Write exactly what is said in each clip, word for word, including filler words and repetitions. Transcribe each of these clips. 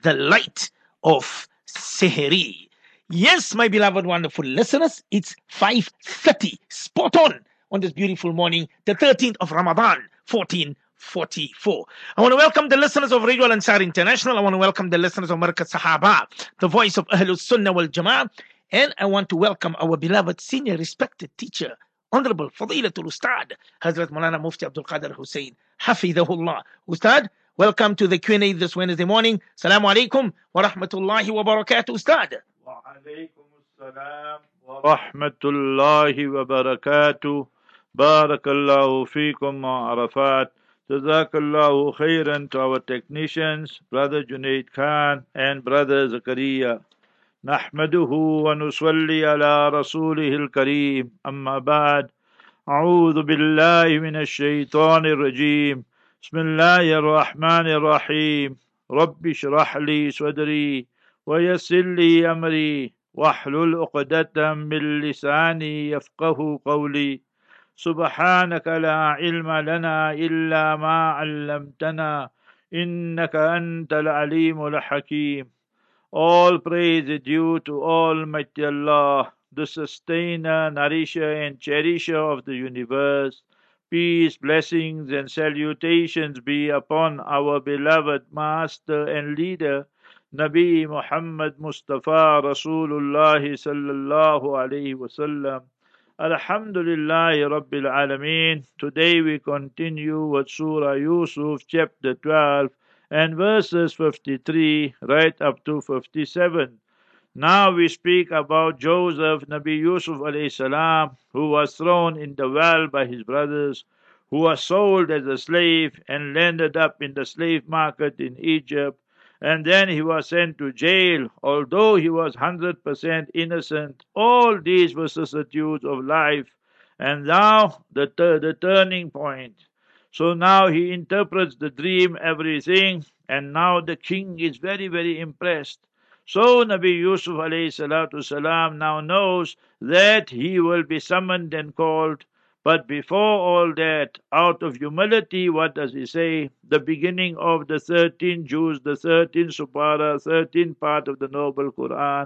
the light of Sehri. Yes, my beloved, wonderful listeners, it's five thirty, spot on, on this beautiful morning, the thirteenth of Ramadan, fourteen forty-four. I want to welcome the listeners of Radio Al Ansar International. I want to welcome the listeners of Markat Sahaba, the voice of Ahlul Sunnah wal Jama'ah. And I want to welcome our beloved, senior, respected teacher, Honorable Fadilatul Ustad, Hazrat Maulana Mufti Abdul Qadir Hussein, Hafidhahullah. Ustad, welcome to the Q and A this Wednesday morning. Assalamu alaikum wa rahmatullahi wa barakatuh, Ustad. Wa alaikum assalam wa rahmatullahi wa barakatuh. Barakallahu feekum wa arafat. Jazakallahu khairan to our technicians, Brother Junaid Khan and Brother Zakaria. نحمده ونصلي على رسوله الكريم أما بعد أعوذ بالله من الشيطان الرجيم بسم الله الرحمن الرحيم رب اشرح لي صدري ويسر لي أمري واحلل عقدة من لساني يفقه قولي سبحانك لا علم لنا إلا ما علمتنا إنك أنت العليم الحكيم. All praise is due to Almighty Allah, the sustainer, nourisher and cherisher of the universe. Peace, blessings and salutations be upon our beloved master and leader, Nabi Muhammad Mustafa Rasulullah sallallahu alayhi wasallam. Alhamdulillahi Rabbil Alameen. Today we continue with Surah Yusuf, chapter twelve, and verses fifty-three right up to fifty-seven. Now we speak about Joseph, Nabi Yusuf alayhi salam, who was thrown in the well by his brothers, who was sold as a slave and landed up in the slave market in Egypt, and then he was sent to jail, although he was one hundred percent innocent. All these vicissitudes of life, and now the, the turning point. So now he interprets the dream, everything, and now the king is very, very impressed. So Nabi Yusuf alayhi salatu salam now knows that he will be summoned and called. But before all that, out of humility, what does he say? The beginning of the thirteenth juz, the thirteenth supara, thirteenth part of the Noble Quran.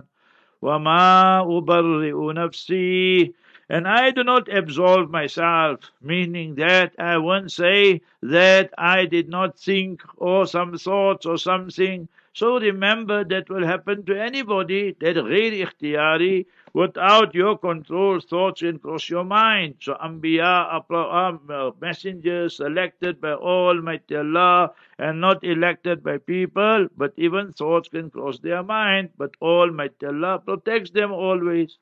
وَمَا أُبَرِّئُ نَفْسِي, and I do not absolve myself, meaning that I won't say that I did not think or some thoughts or something. So remember, that will happen to anybody, that ghair ikhtiyari, without your control, thoughts can cross your mind. So Anbiya are messengers selected by Almighty Allah and not elected by people, but even thoughts can cross their mind, but Almighty Allah protects them always.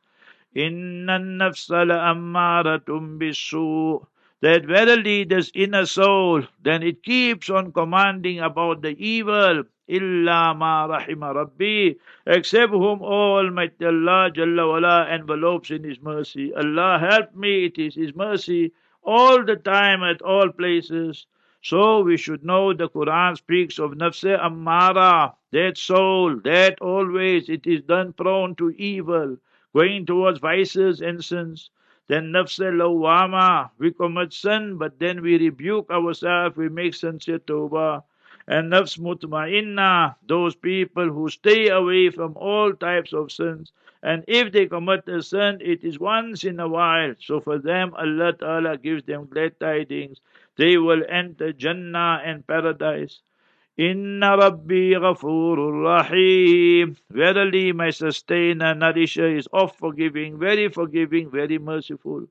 Inna an-nafsa la'ammaratun bis-su', that verily this inner soul, then it keeps on commanding about the evil. Illa ma rahima rabbi, except whom Almighty Allah Jalla wala envelopes in His mercy. Allah help me, it is His mercy all the time at all places. So we should know the Quran speaks of nafse ammara, that soul, that always it is done prone to evil, going towards vices and sins. Then nafse lawama, we commit sin, but then we rebuke ourselves, we make sincere tawbah. And nafs mutma'inna, those people who stay away from all types of sins. And if they commit a sin, it is once in a while. So for them, Allah Ta'ala gives them glad tidings. They will enter Jannah and paradise. Inna Rabbi Ghafurur Rahim. Verily, my sustainer, nourisher is oft forgiving, very forgiving, very merciful.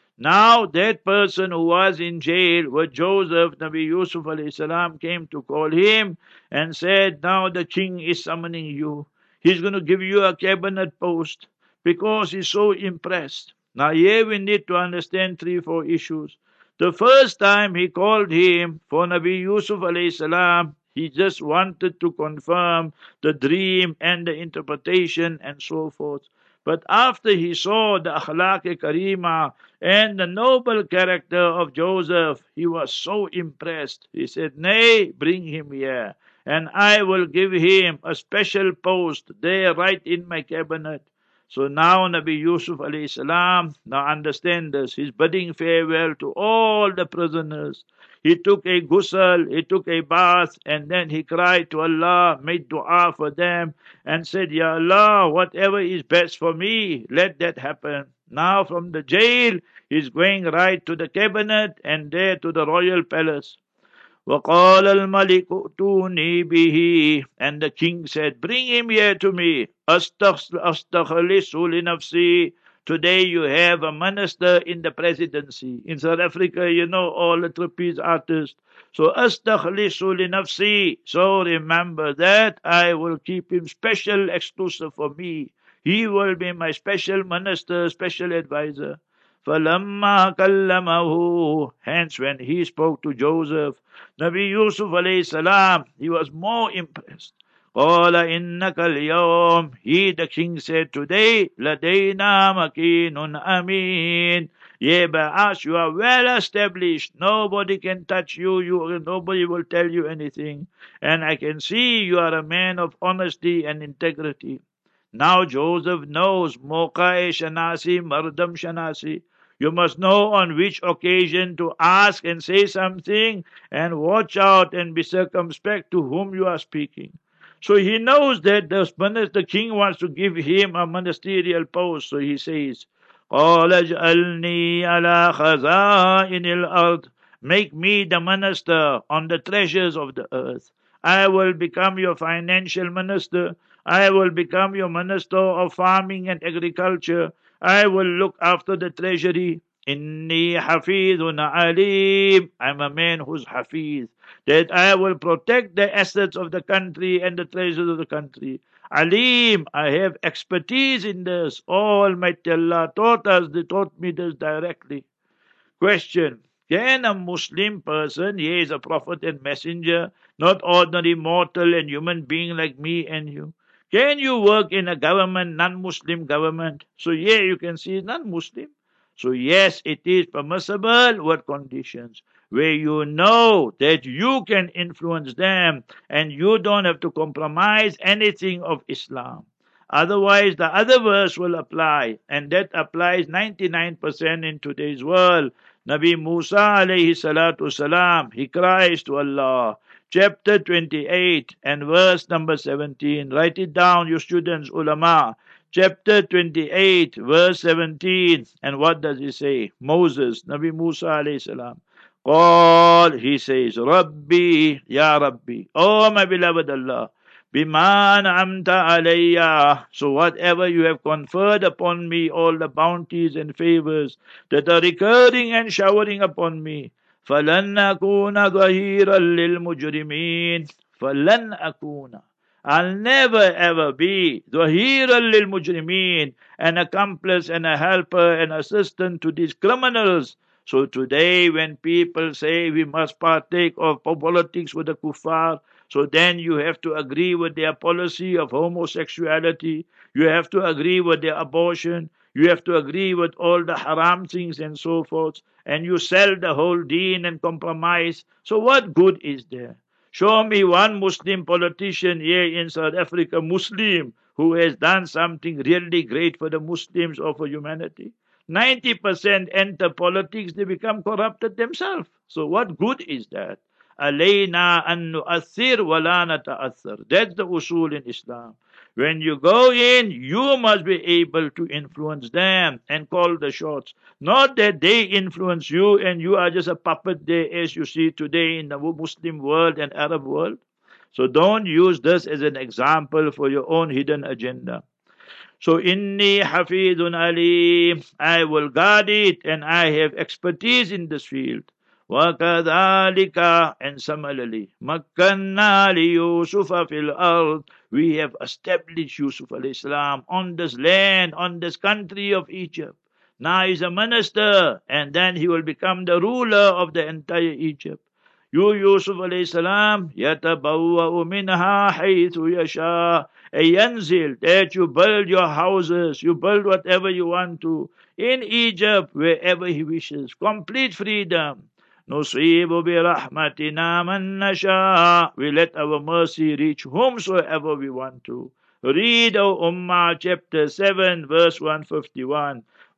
Now that person who was in jail with Joseph, Nabi Yusuf alayhi salam came to call him and said, now the king is summoning you. He's going to give you a cabinet post because he's so impressed. Now here we need to understand three, four issues. The first time he called him for Nabi Yusuf alayhi salam, he just wanted to confirm the dream and the interpretation and so forth. But after he saw the akhlaq-e-karima and the noble character of Joseph, he was so impressed. He said, nay, bring him here, and I will give him a special post there right in my cabinet. So now Nabi Yusuf alayhi salam, now understand this, he's bidding farewell to all the prisoners. He took a ghusl, he took a bath, and then he cried to Allah, made dua for them, and said, Ya Allah, whatever is best for me, let that happen. Now from the jail, he's going right to the cabinet and there to the royal palace. وَقَالَ الْمَلِكُ ائْتُونِي بِهِ. And the king said, bring him here to me. أَسْتَخْلِصُ لِنَفْسِي. Today you have a minister in the presidency. In South Africa, you know all the trapeze artists. So أَسْتَخْلِصُ لِنَفْسِي. So remember that I will keep him special, exclusive for me. He will be my special minister, special advisor. فَلَمَّا كَلَّمَهُ. Hence when he spoke to Joseph, Nabi Yusuf alayhi salam, he was more impressed. قَالَ إِنَّكَ الْيَوْمِ. He, the king, said, today, لَدَيْنَا مَكِينٌ أَمِينٌ. Yeah, by us you are well established. Nobody can touch you. You nobody will tell you anything. And I can see you are a man of honesty and integrity. Now Joseph knows Moqa Shanasi, Mardam Shanasi. You must know on which occasion to ask and say something, and watch out and be circumspect to whom you are speaking. So he knows that the, the king wants to give him a ministerial post. So he says, قَالَ اجْعَلْنِي عَلَى خَزَائِنِ الْأَرْضِ. Make me the minister on the treasures of the earth. I will become your financial minister. I will become your minister of farming and agriculture. I will look after the treasury. Inni hafidun alim. I'm a man who's hafiz. That I will protect the assets of the country and the treasures of the country. Alim, I have expertise in this. Almighty Allah taught us, they taught me this directly. Question. Can a Muslim person, he is a prophet and messenger, not ordinary mortal and human being like me and you, can you work in a government, non-Muslim government? So yeah, you can see non-Muslim. So yes, it is permissible with conditions where you know that you can influence them and you don't have to compromise anything of Islam. Otherwise, the other verse will apply, and that applies ninety-nine percent in today's world. Nabi Musa alayhi salatu salam, he cries to Allah. Chapter twenty-eight and verse number seventeen. Write it down, you students, ulama. Chapter twenty-eight, verse seventeen. And what does he say? Moses, Nabi Musa alayhi salam. Qal, he says, Rabbi, Ya Rabbi. Oh, my beloved Allah. Bima an'amta alayya. So whatever you have conferred upon me, all the bounties and favors that are recurring and showering upon me. فَلَنْ أَكُونَ ظَهِيرًا لِلْمُجْرِمِينَ. فَلَنْ أَكُونَ. I'll never ever be ظَهِيرًا لِلْمُجْرِمِينَ, an accomplice and a helper and assistant to these criminals. So today when people say we must partake of politics with the kuffar, so then you have to agree with their policy of homosexuality, you have to agree with their abortion, you have to agree with all the haram things and so forth, and you sell the whole deen and compromise. So what good is there? Show me one Muslim politician here in South Africa, Muslim, who has done something really great for the Muslims or for humanity. ninety percent enter politics, they become corrupted themselves. So what good is that? Alayna an nu'athir wa la nata'athir. That's the usul in Islam. When you go in, you must be able to influence them and call the shots. Not that they influence you and you are just a puppet there as you see today in the Muslim world and Arab world. So don't use this as an example for your own hidden agenda. So inni hafidun alim. I will guard it and I have expertise in this field. وَكَذَلِكَ, and similarly, مَكَّنَّا لِيُوسُفَ فِي الْأَرْضِ. We have established Yusuf alayhi salam on this land, on this country of Egypt. Now he's a minister, and then he will become the ruler of the entire Egypt. You, Yusuf alayhi salam, يَتَبَوَّأُ مِنْهَا حَيْثُ يَشَاءُ. Yanzil, that you build your houses, you build whatever you want to, in Egypt, wherever he wishes. Complete freedom. نُصِيبُ بِرَحْمَتِنَا مَنْ نَشَاءُ. We let our mercy reach whomsoever we want to. Read, O Ummah, chapter seven, verse one fifty-one.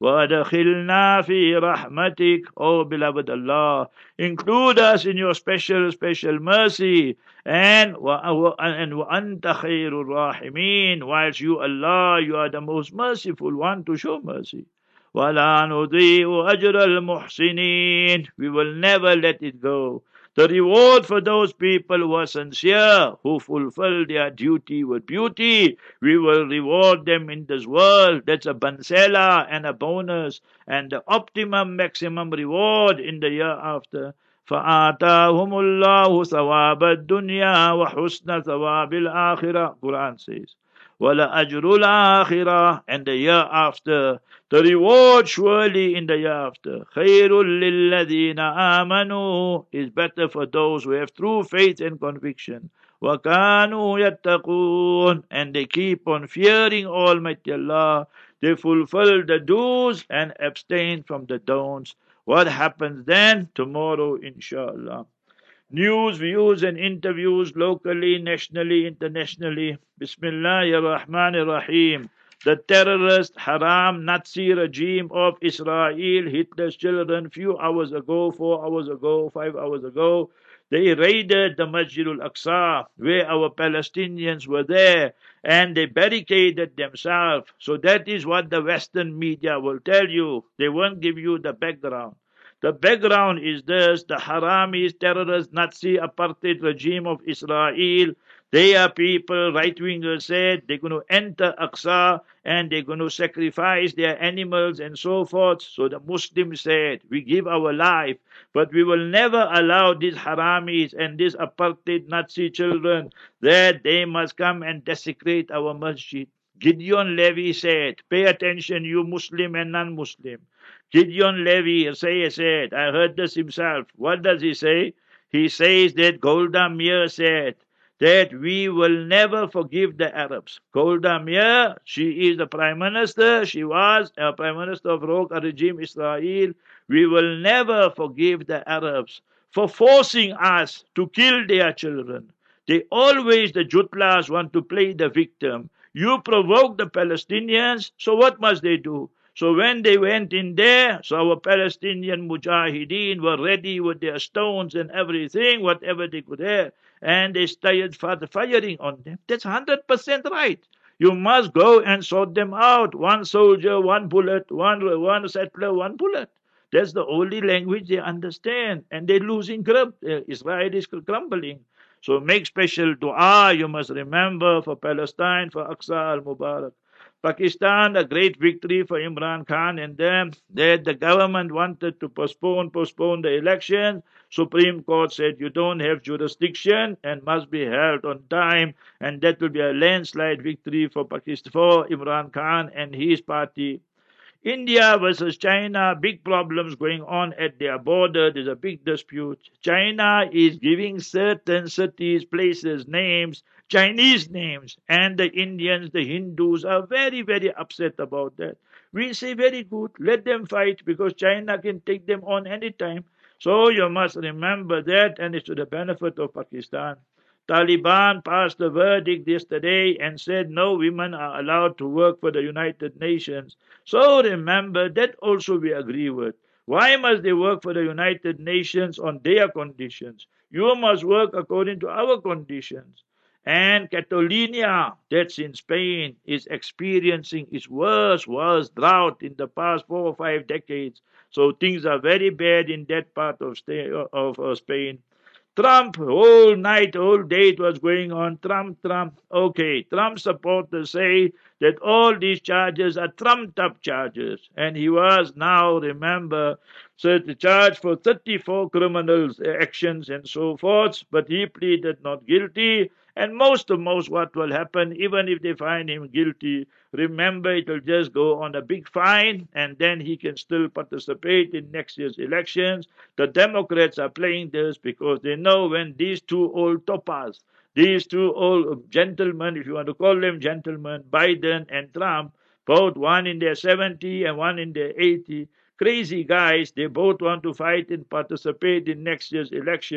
وَأَدْخِلْنَا فِي رَحْمَتِكَ. O beloved Allah, include us in your special, special mercy. And وَأَنْتَ خَيْرُ الرَّاحِمِينَ. Whilst you, Allah, you are the most merciful one to show mercy. وَلَا نُضِيعُ أَجْرَ الْمُحْسِنِينَ. We will never let it go. The reward for those people who are sincere, who fulfill their duty with beauty, we will reward them in this world. That's a bansela and a bonus, and the optimum, maximum reward in the year after. فَآتَاهُمُ اللَّهُ ثَوَابَ الدُّنْيَا وَحُسْنَ ثَوَابِ الْآخِرَةِ. Quran says. وَلَأَجْرُ الْآخِرَةِ. And the year after, the reward surely in the year after, خَيْرٌ لِلَّذِينَ آمَنُوا, is better for those who have true faith and conviction. وَكَانُوا يَتَّقُونَ. And they keep on fearing Almighty Allah. They fulfill the do's and abstain from the don'ts. What happens then? Tomorrow, inshallah. News, views, and interviews locally, nationally, internationally. Bismillahir Rahmanir Rahim. The terrorist, haram, Nazi regime of Israel, Hitler's children, few hours ago, four hours ago, five hours ago, they raided the Masjid al-Aqsa, where our Palestinians were there, and they barricaded themselves. So that is what the Western media will tell you. They won't give you the background. The background is this: the Haramis, terrorist, Nazi, apartheid regime of Israel. They are people, right-wingers said, they're going to enter Aqsa and they're going to sacrifice their animals and so forth. So the Muslims said, we give our life, but we will never allow these Haramis and these apartheid Nazi children that they must come and desecrate our masjid. Gideon Levy said, pay attention, you Muslim and non-Muslim. Gideon Levy say, said, I heard this himself. What does he say? He says that Golda Meir said that we will never forgive the Arabs. Golda Meir, she is the prime minister. She was a prime minister of Roqa regime, Israel. We will never forgive the Arabs for forcing us to kill their children. They always, the Jutlas, want to play the victim. You provoke the Palestinians, so what must they do? So when they went in there, so our Palestinian mujahideen were ready with their stones and everything, whatever they could have, and they started firing on them. That's one hundred percent right. You must go and sort them out. One soldier, one bullet, one, one settler, one bullet. That's the only language they understand. And they're losing grip. Israel is crumbling. So make special dua, you must remember, for Palestine, for Aqsa al-Mubarak. Pakistan, a great victory for Imran Khan and them, that the government wanted to postpone, postpone the election. Supreme Court said you don't have jurisdiction and must be held on time, and that will be a landslide victory for Pakistan, for Imran Khan and his party. India versus China, big problems going on at their border. There's a big dispute. China is giving certain cities, places, names, Chinese names, and the Indians, the Hindus are very, very upset about that. We say very good, let them fight because China can take them on anytime. So you must remember that, and it's to the benefit of Pakistan. Taliban passed a verdict yesterday and said no women are allowed to work for the United Nations. So remember, that also we agree with. Why must they work for the United Nations on their conditions? You must work according to our conditions. And Catalonia, that's in Spain, is experiencing its worst, worst drought in the past four or five decades. So things are very bad in that part of, of uh, Spain. Trump, whole night, whole day it was going on. Trump, Trump. Okay, Trump supporters say that all these charges are trumped up charges. And he was now, remember, so charged for thirty-four criminal actions and so forth. But he pleaded not guilty. And most of most what will happen, even if they find him guilty, remember it will just go on a big fine and then he can still participate in next year's elections. The Democrats are playing this because they know when these two old toppers, these two old gentlemen, if you want to call them gentlemen, Biden and Trump, both one in their seventy and one in their eighty, crazy guys, they both want to fight and participate in next year's elections.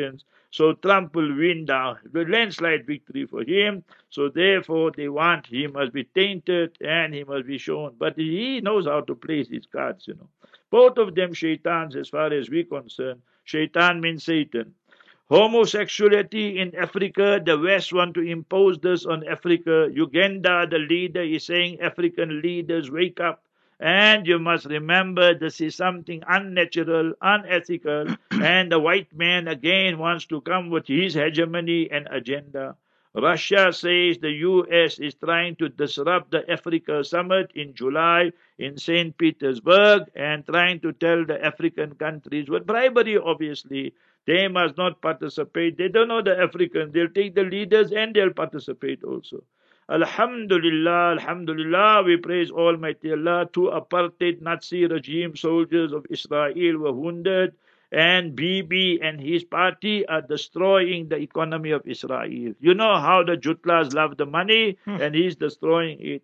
So Trump will win the, the landslide victory for him. So therefore they want he must be tainted and he must be shown. But he knows how to place his cards, you know. Both of them shaitans as far as we're concerned. Shaitan means Satan. Homosexuality in Africa, the West want to impose this on Africa. Uganda, the leader, is saying, African leaders, wake up. And you must remember this is something unnatural, unethical, and the white man again wants to come with his hegemony and agenda. Russia says the U S is trying to disrupt the Africa summit in July in Saint Petersburg and trying to tell the African countries, with bribery obviously, they must not participate. They don't know the Africans. They'll take the leaders and they'll participate also. Alhamdulillah, Alhamdulillah, we praise Almighty Allah. Two apartheid Nazi regime soldiers of Israel were wounded, and Bibi and his party are destroying the economy of Israel. You know how the Jutlas love the money, Hmm. and he's destroying it.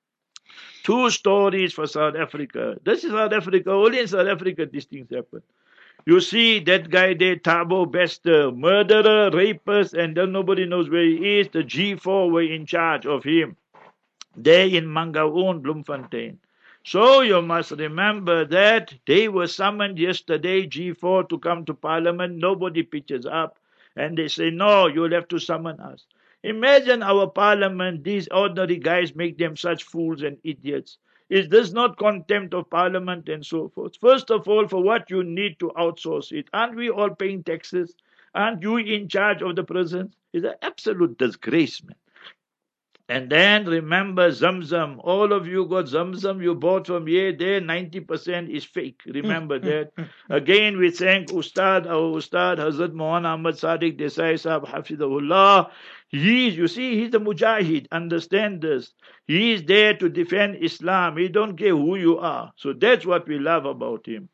Two stories for South Africa. This is South Africa. Only in South Africa these things happen. You see that guy there, Thabo Bester, murderer, rapist, and then nobody knows where he is. The G four were in charge of him. There in Mangaung, Bloemfontein. So you must remember that they were summoned yesterday, G four, to come to Parliament. Nobody pitches up. And they say, no, you'll have to summon us. Imagine our Parliament, these ordinary guys make them such fools and idiots. Is this not contempt of Parliament and so forth? First of all, for what you need to outsource it. Aren't we all paying taxes? Aren't you in charge of the prisons? It's an absolute disgrace, man. And then remember Zamzam. All of you got Zamzam you bought from here, there, ninety percent is fake. Remember that. Again, we thank Ustad, our Ustad, Hazrat Mohan Ahmad Sadiq Desai Sahab, Hafidahullah. He is, you see, he's a mujahid. Understand this. He is there to defend Islam. He don't care who you are. So that's what we love about him.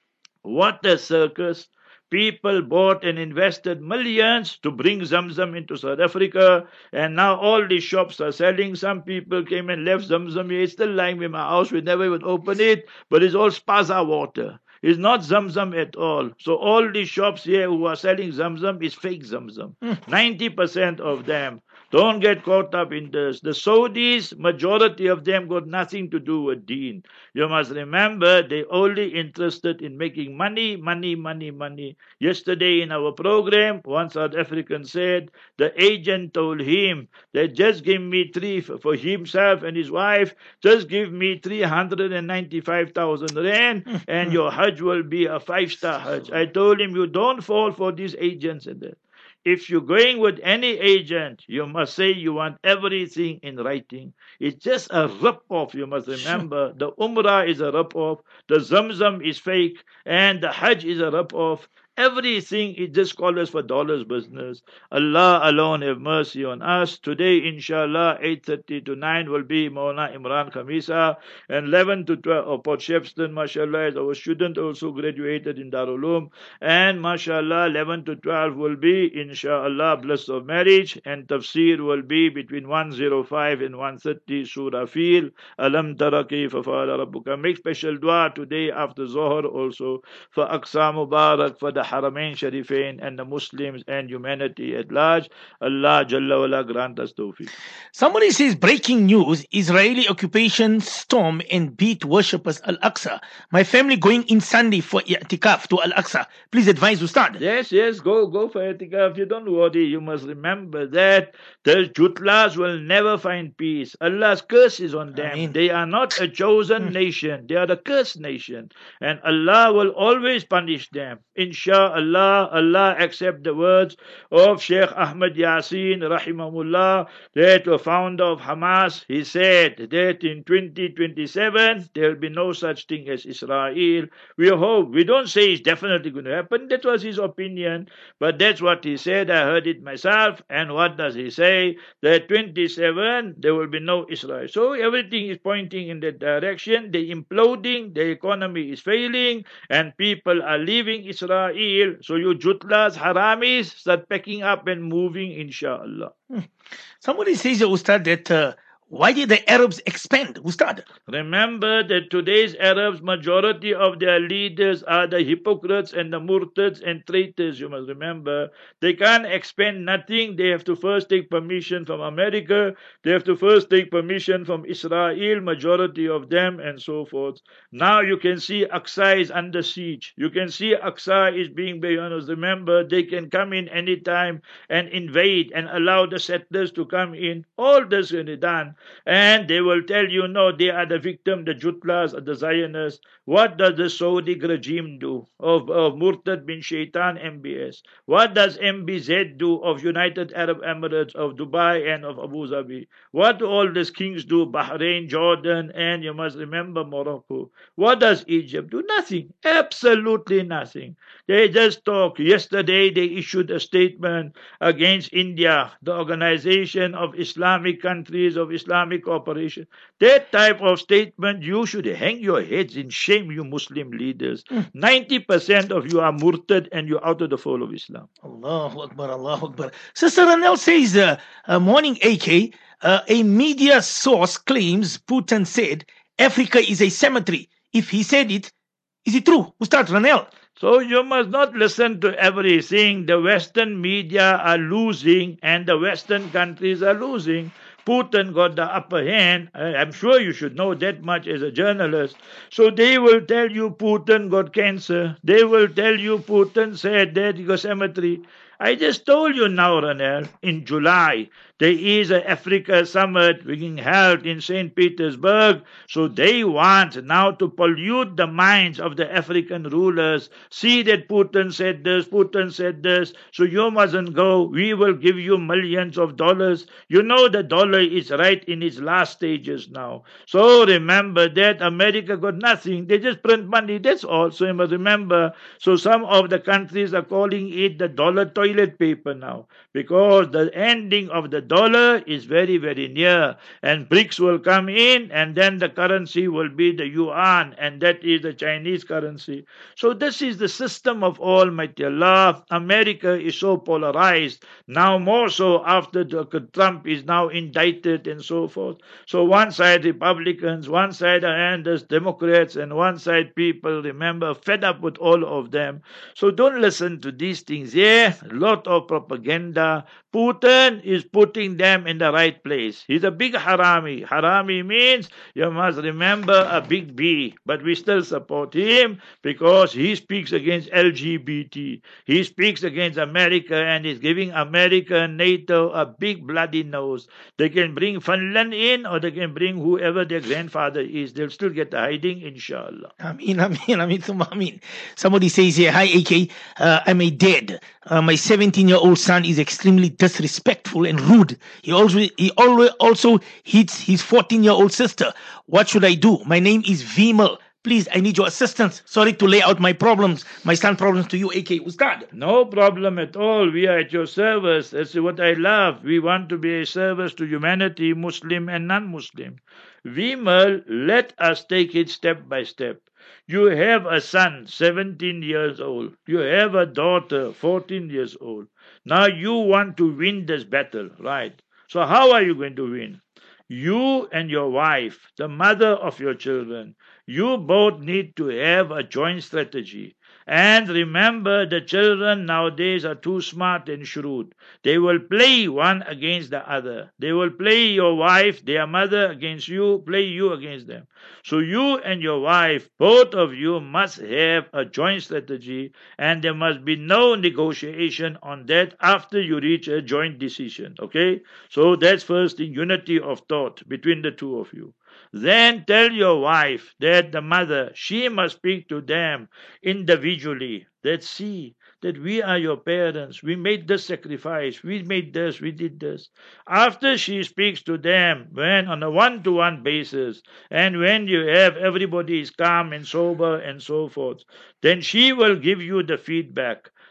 What a circus. People bought and invested millions to bring Zamzam into South Africa, and now all these shops are selling. Some people came and left Zamzam here. It's still lying in my house. We never even open it, but it's all Spaza water. It's not Zamzam at all. So all these shops here who are selling Zamzam is fake Zamzam. ninety percent of them. Don't get caught up in this. The Saudis, majority of them got nothing to do with Deen. You must remember, they only interested in making money, money, money, money. Yesterday in our program, one South African said, the agent told him that just give me three, for himself and his wife, just give me three hundred ninety-five thousand rand and your Hajj will be a five-star Hajj. I told him, you don't fall for these agents and that. If you're going with any agent, you must say you want everything in writing. It's just a rip-off, you must remember. The Umrah is a rip-off, the Zamzam is fake, and the Hajj is a rip-off. Everything is just called us for dollars business. Allah alone have mercy on us. Today, inshallah, eight thirty to nine will be Maulana Imran Khamisa, and eleven to twelve, oh, Port Shepston, mashallah, is our student also graduated in Darul Uloom, and mashallah, eleven to twelve will be, inshallah, bliss of marriage, and tafsir will be between one oh five and one thirty, Surah Fil, Alam Tara Kayfa Fa'ala Rabbuka. Make special dua today after Zohar also for Aqsa Mubarak, for the Haramain Sharifain and the Muslims and humanity at large. Allah Jalla wala grant us tawfiq. Somebody says, breaking news, Israeli occupation storm and beat worshippers Al-Aqsa. My family going in Sunday for i'tikaf to Al-Aqsa. Please advise Ustad. Yes, yes, go go for i'tikaf. You don't worry. You must remember that the Jutlas will never find peace. Allah's curse is on them. Ameen. They are not a chosen nation. They are a cursed nation. And Allah will always punish them. Insha'Allah, Allah accept the words of Sheikh Ahmad Yasin, rahimahullah, that the founder of Hamas. He said that in twenty twenty-seven, there will be no such thing as Israel. We hope. We don't say it's definitely going to happen. That was his opinion. But that's what he said. I heard it myself. And what does he say? That twenty-seven, there will be no Israel. So everything is pointing in that direction. They're imploding. The economy is failing. And people are leaving Israel. So you Jutlas, Haramis, start packing up and moving, inshallah. Somebody says, Ustad, that uh, Why did the Arabs expand? Ustad? Remember that today's Arabs, majority of their leaders are the hypocrites and the murtads and traitors. You must remember. They can't expend nothing. They have to first take permission from America. They have to first take permission from Israel, majority of them, and so forth. Now you can see Aqsa is under siege. You can see Aqsa is being beyond. Remember, they can come in anytime and invade and allow the settlers to come in. All this will be done. And they will tell you, no, they are the victim, the Jutlas, the Zionists. What does the Saudi regime do of, of Murtad bin Shaitan M B S? What does M B Z do of United Arab Emirates, of Dubai and of Abu Dhabi? What do all these kings do? Bahrain, Jordan, and you must remember Morocco. What does Egypt do? Nothing. Absolutely nothing. They just talk. Yesterday they issued a statement against India, the Organization of Islamic Countries of Islamic Cooperation. That type of statement, you should hang your heads in shame, you Muslim leaders. ninety percent of you are murtad and you're out of the fold of Islam. Allahu Akbar, Allahu Akbar. Sister Ranel says, uh, uh, morning A K, uh, a media source claims Putin said Africa is a cemetery. If he said it, is it true? Ustad Ranel. So you must not listen to everything. The Western media are losing and the Western countries are losing. Putin got the upper hand. I'm sure you should know that much as a journalist. So they will tell you Putin got cancer. They will tell you Putin said that he got cemetery. I just told you now, Ranel, in July, there is an Africa summit being held in Saint Petersburg. So they want now to pollute the minds of the African rulers. See that Putin said this, Putin said this, so you mustn't go. We will give you millions of dollars. You know the dollar is right in its last stages now. So remember that America got nothing. They just print money, that's all. So you must remember. So some of the countries are calling it the dollar toilet paper now, because the ending of the dollar is very, very near, and BRICS will come in, and then the currency will be the yuan, and that is the Chinese currency. So this is the system of Almighty Allah. America is so polarized, now more so after the, Trump is now indicted and so forth. So one side Republicans, one side and there's Democrats, and one side people, remember, fed up with all of them. So don't listen to these things. Yeah, a lot of propaganda. Putin is putting them in the right place. He's a big harami. Harami means, you must remember, a big B. But we still support him because he speaks against L G B T. He speaks against America and is giving America and NATO a big bloody nose. They can bring Finland in or they can bring whoever their grandfather is. They'll still get the hiding, inshallah. Ameen, ameen, ameen, thumma ameen. Somebody says here, hi A K, uh, I'm a dad. Uh, my seventeen-year-old son is extremely disrespectful and rude. He also he always also hits his fourteen-year-old sister. What should I do? My name is Vimal. Please, I need your assistance. Sorry to lay out my problems, my son problems to you, A K Ustad. No problem at all. We are at your service. That's what I love. We want to be a service to humanity, Muslim and non-Muslim. Vimal, let us take it step by step. You have a son, seventeen years old. You have a daughter, fourteen years old. Now you want to win this battle, right? So how are you going to win? You and your wife, the mother of your children, you both need to have a joint strategy. And remember, the children nowadays are too smart and shrewd. They will play one against the other. They will play your wife, their mother against you, play you against them. So you and your wife, both of you must have a joint strategy, and there must be no negotiation on that after you reach a joint decision. Okay? So that's first the unity of thought between the two of you. Then tell your wife that the mother, she must speak to them individually. That see that we are your parents. We made this sacrifice. We made this. We did this. After she speaks to them, when on a one-to-one basis, and when you have everybody is calm and sober and so forth, then she will give you the feedback.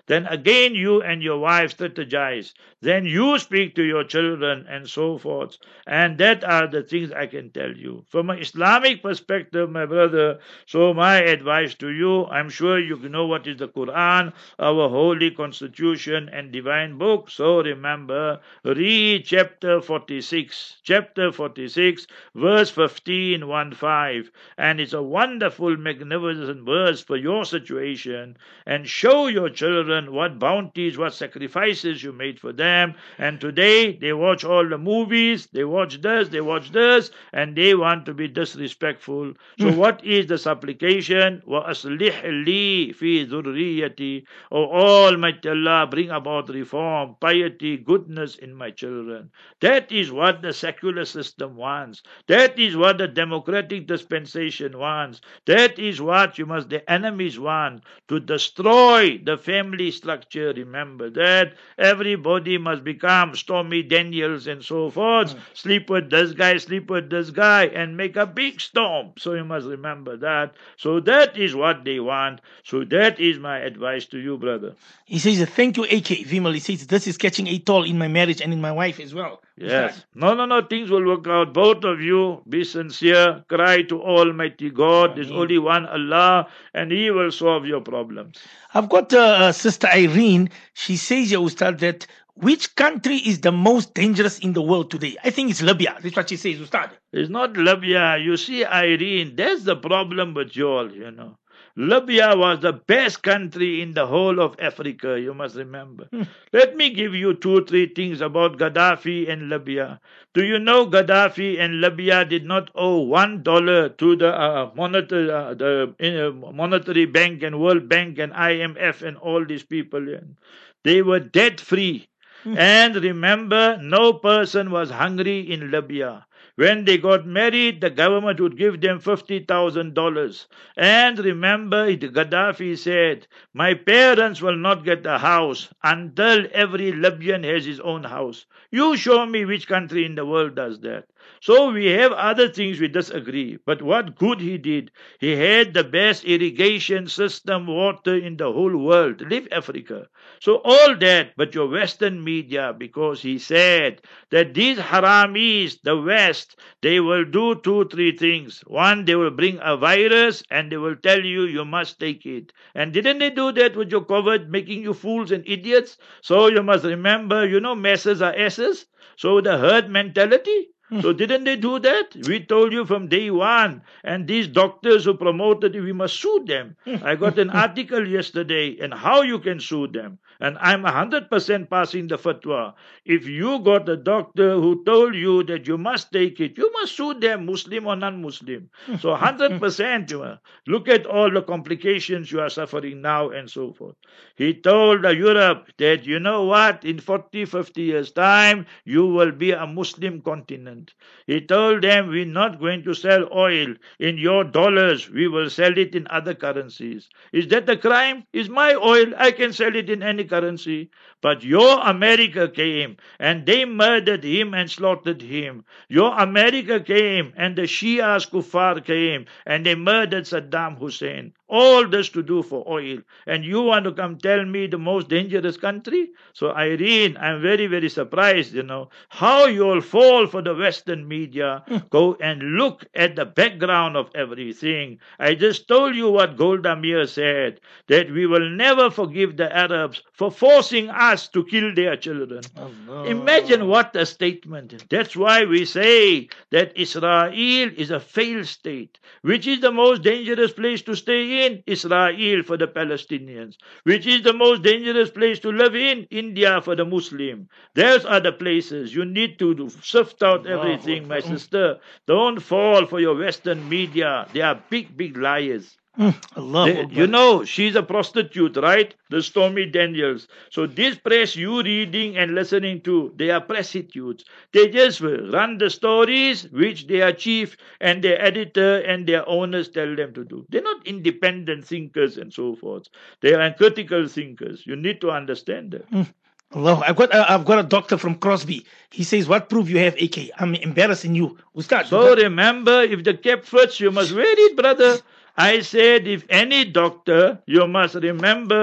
Then again you and your wife strategize. Then you speak to your children and so forth. And that are the things I can tell you. From an Islamic perspective, my brother, so my advice to you, I'm sure you know what is the Quran, our holy constitution and divine book. So remember, read chapter forty-six, chapter forty-six, verse fifteen, one five. And it's a wonderful, magnificent verse for your situation. And show your children what bounties, what sacrifices you made for them. And today they watch all the movies, they watch this, they watch this, and they want to be disrespectful. So what is the supplication? وَأَصْلِحْ لِي فِي ذُرِّيَّتِي. Oh Almighty Allah, bring about reform, piety, goodness in my children. That is what the secular system wants. That is what the democratic dispensation wants. That is what you must, the enemies want, to destroy the family structure. Remember that. Everybody must become Stormy Daniels and so forth. Sleep with this guy, sleep with this guy, and make a big storm. So you must remember that. So that is what they want. So that is my advice to you, brother. He says, thank you, A K. Vimal. He says, this is catching a toll in my marriage and in my wife as well. Yes. No, no, no. Things will work out. Both of you, be sincere. Cry to Almighty God. There's only one Allah, and He will solve your problems. I've got uh, uh, Sister Irene. She says, Ya Ustad, that which country is the most dangerous in the world today? I think it's Libya. That's what she says, Ustad. It's not Libya. You see, Irene, that's the problem with you all, you know. Libya was the best country in the whole of Africa, you must remember. Hmm. Let me give you two, three things about Gaddafi and Libya. Do you know Gaddafi and Libya did not owe one dollar to the, uh, monetary, uh, the uh, Monetary Bank and World Bank and I M F and all these people? Yeah. They were debt free. Hmm. And remember, no person was hungry in Libya. When they got married, the government would give them fifty thousand dollars. And remember, Gaddafi said, my parents will not get a house until every Libyan has his own house. You show me which country in the world does that. So we have other things we disagree. But what good he did, he had the best irrigation system, water in the whole world. Leave Africa. So all that, but your Western media, because he said that these haramis, the West, they will do two, three things. One, they will bring a virus and they will tell you, you must take it. And didn't they do that with your COVID, making you fools and idiots? So you must remember, you know, masses are asses. So the herd mentality. So didn't they do that? We told you from day one. And these doctors who promoted it, we must sue them. I got an article yesterday and how you can sue them. And I'm one hundred percent passing the fatwa. If you got a doctor who told you that you must take it, you must sue them, Muslim or non-Muslim. So one hundred percent. You know, look at all the complications you are suffering now and so forth. He told Europe that, you know what, in forty, fifty years' time, you will be a Muslim continent. He told them, we're not going to sell oil in your dollars. We will sell it in other currencies. Is that a crime? Is my oil, I can sell it in any currency. But your America came and they murdered him and slaughtered him. Your America came and the Shias Kuffar came and they murdered Saddam Hussein. All this to do for oil. And you want to come tell me the most dangerous country? So Irene, I'm very, very surprised, you know, how you'll fall for the Western media. Go and look at the background of everything. I just told you what Golda Meir said, that we will never forgive the Arabs for forcing us to kill their children. Oh, no. Imagine what a statement. That's why we say that Israel is a failed state. Which is the most dangerous place to stay in? Israel for the Palestinians. Which is the most dangerous place to live in? India for the Muslim. Those are the places. You need to sift out everything, my sister. Don't fall for your Western media. They are big, big liars. They, you know, she's a prostitute, right? The Stormy Daniels. So this press you reading and listening to, they are prostitutes. They just run the stories which their chief and their editor and their owners tell them to do. They're not independent thinkers and so forth. They are critical thinkers. You need to understand that. Allah, I've got uh, I've got a doctor from Crosby. He says, what proof you have, A K? I'm embarrassing you. Ustad, so Ustad. Remember, if the cap fits, you must wear it, brother. I said, if any doctor, you must remember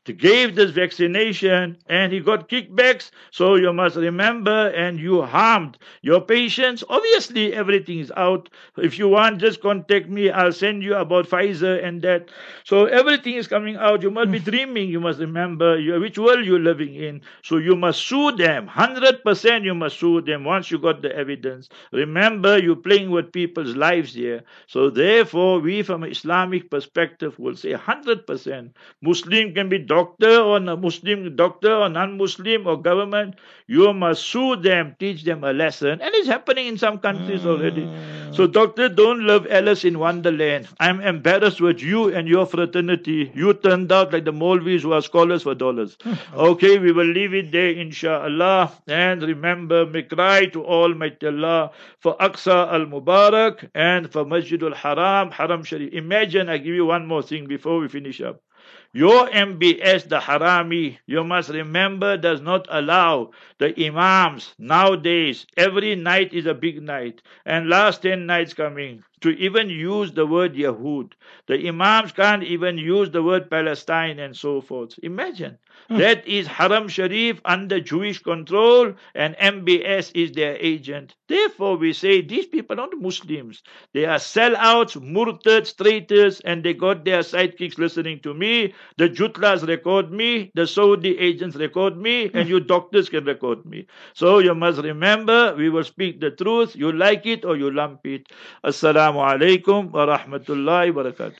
gave this vaccination and he got kickbacks. So you must remember, and you harmed your patients. Obviously, everything is out. If you want, just contact me. I'll send you about Pfizer and that. So everything is coming out. You must be dreaming. You must remember you, which world you're living in. So you must sue them. one hundred percent you must sue them once you got the evidence. Remember, you're playing with people's lives here. So therefore, we from an Islamic perspective will say one hundred percent. Muslim can be doctor or a Muslim doctor or non-Muslim or government. You must sue them, teach them a lesson. And it's happening in some countries already. So doctor, don't love Alice in Wonderland. I'm embarrassed with you and your fraternity. You turned out like the Maulvis who are scholars for dollars. Okay, we will leave it there, inshallah. And remember, make cry to Almighty Allah for Aqsa al-Mubarak and for Masjid al-Haram, Haram Sharif. Imagine, I give you one more thing before we finish up. Your M B S, the Harami, you must remember, does not allow the Imams nowadays. Every night is a big night. And last ten nights coming to even use the word Yahud. The Imams can't even use the word Palestine and so forth. Imagine. That is Haram Sharif under Jewish control, and M B S is their agent. Therefore, we say these people are not Muslims. They are sellouts, murtads, traitors, and they got their sidekicks listening to me. The Jutlas record me, the Saudi agents record me, and you doctors can record me. So you must remember, we will speak the truth. You like it or you lump it. Assalamu alaikum wa rahmatullahi wa barakatuh.